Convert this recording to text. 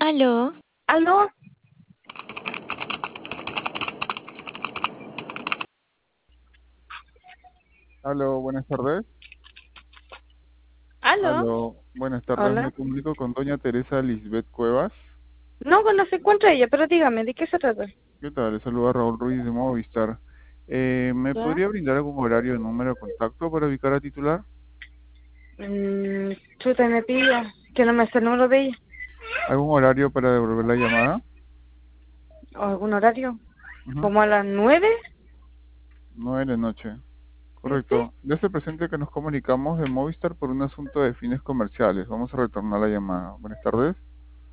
Aló, ¿Aló? Aló, buenas tardes. ¿Aló? Aló, buenas tardes. Me Hola. comunico con doña Teresa Lisbeth Cuevas. No, no se encuentra ella, pero dígame, ¿de qué se trata? ¿Qué tal? Le saluda Raúl Ruiz de Movistar. ¿Me ¿Ya? podría brindar algún horario o número de contacto para ubicar a titular? Chuta, me pilla, que no me sé el número de ella. ¿Algún horario para devolver la llamada? ¿O algún horario? Ujú. ¿Como a las 9? 9 de la noche. ¿Sí? Correcto. Desde presente que nos comunicamos de Movistar por un asunto de fines comerciales. Vamos a retornar la llamada. Buenas tardes.